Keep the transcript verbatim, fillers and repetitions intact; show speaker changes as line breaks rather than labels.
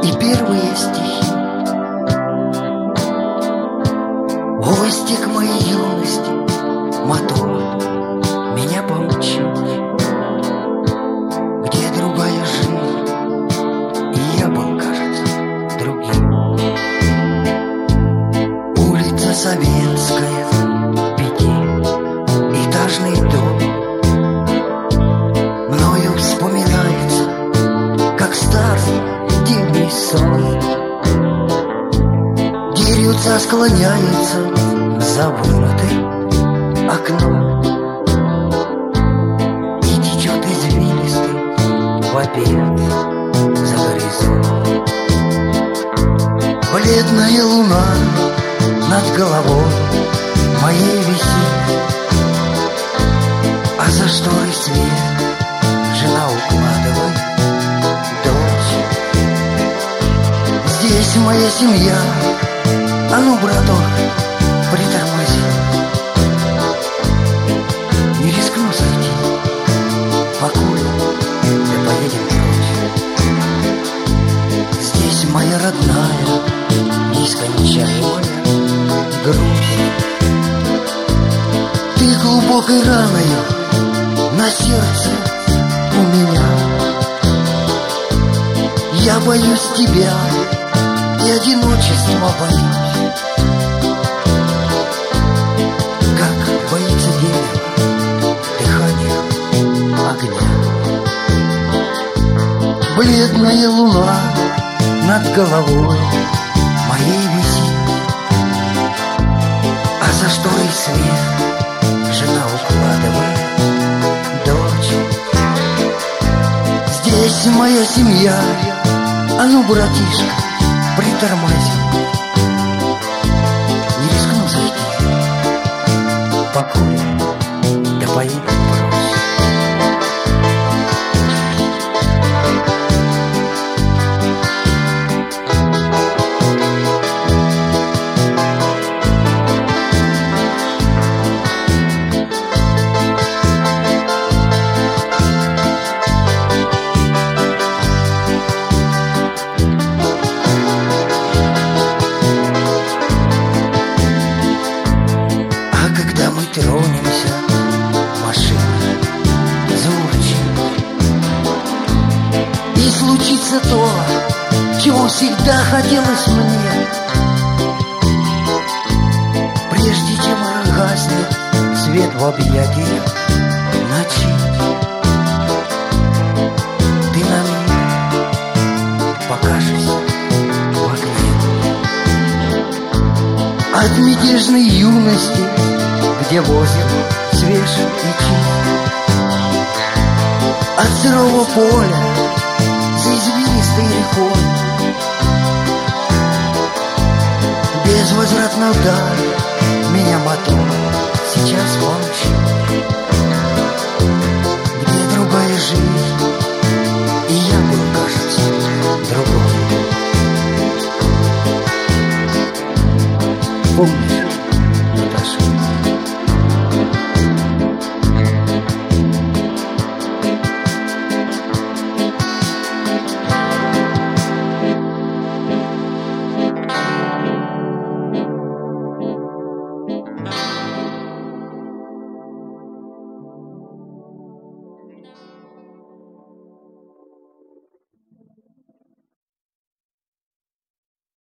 и первые стихи. Гвоздик моей юности, мотор меня поучил, где другая жизнь, и я был, кажется, другим. Улица Советская, пятиэтажный дом, мною вспоминается, как старый дивный сон. Дерются, склоняются за вынутым окном, и течет извилистый вопет за горизонт. Бледная луна над головой моей висит, а за шторой свет жена укладывает дочь. Здесь моя семья, а ну, браток, притормози. Не рискну зайти, покурим, да поедем прочь. Здесь моя родная, нескончаемая грусть. Ты глубокой раною на сердце у меня. Я боюсь тебя и одиночества боюсь, как боится дерево дыхания огня. Бледная луна над головой моей висит, а за шторой свет жена укладывает дочь. Здесь моя семья, а ну, братишка, притормози. Не рискну зайти, покурим, да поедем прочь. Тронемся, машина заурчит, и случится то, чего всегда хотелось мне. Прежде чем гаснет свет в объятиях ночи, ты на мне покажешься в окне. От мятежной юности, где воздух свеж и чист, от сырого поля за извилистой рекой, безвозвратно вдаль меня мотор сейчас помчит, где другая жизнь,